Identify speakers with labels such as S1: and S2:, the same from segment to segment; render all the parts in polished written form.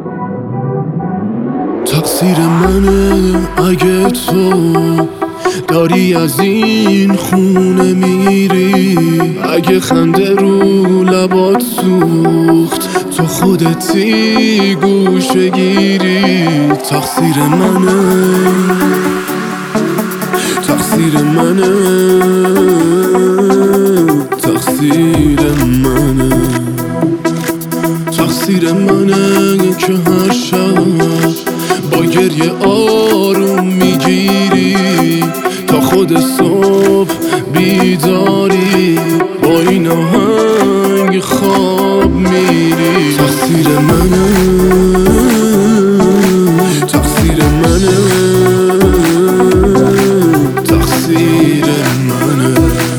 S1: تقصیر منه اگه تو داری از این خونه میری، اگه خنده رو لبات سوخت تو خودتی گوشه گیری. تقصیر منه، تقصیر منه، تقصیر منه، تقصیر منه که هر شب با گریه آروم میگیری تا خود صبح بیداری، با این آهنگ خواب میری. تقصیر منه، تقصیر منه، تقصیر منه،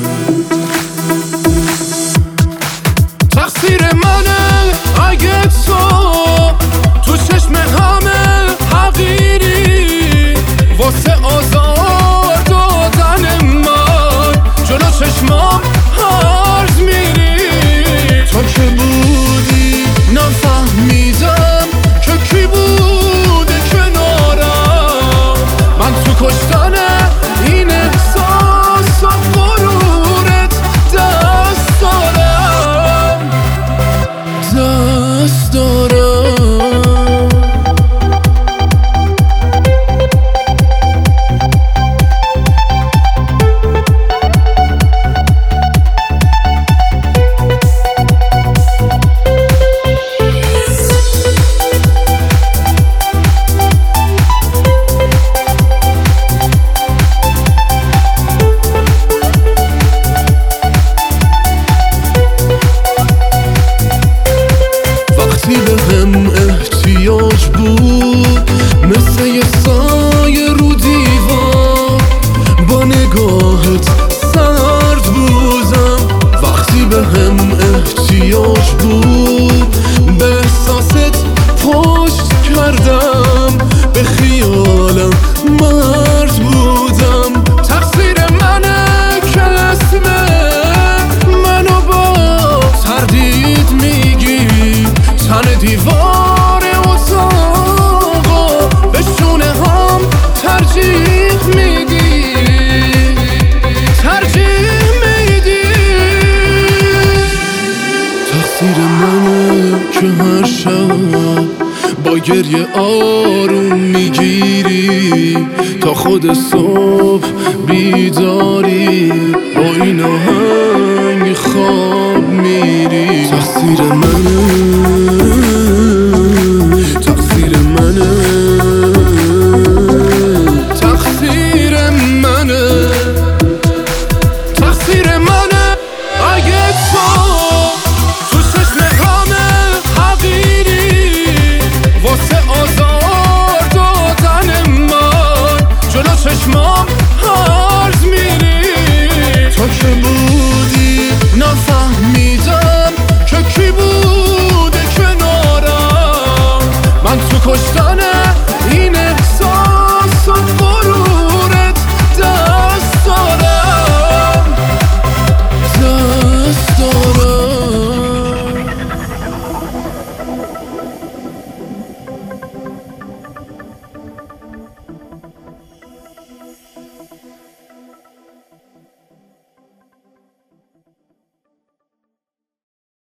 S1: تقصیر منه اگه تو چشم همه حقیری، واسه آزار دادن من جلو چشمام هرز میری. تو که بودی نفهمیدم که کی بوده کنارم، من تو کشتن این احساس و غرورت دست دارم، دست دارم. وقتی به هم احتیاج بود مثل یه سایه رو دیوار، با نگاهت سرد بودم. وقتی به هم احتیاج بود به احساست پشت کردم، به خیالم مرد بودم. تقصیر منه که اسم منو با تردید میگی، تن دیوار اتاقا به شونه هم ترجیح میدی، ترجیح میدی. تقصیر منه که هر شب با گریه آروم میگیری تا خود صبح بیداری، با این آهنگ خواب میری. تقصیر منه،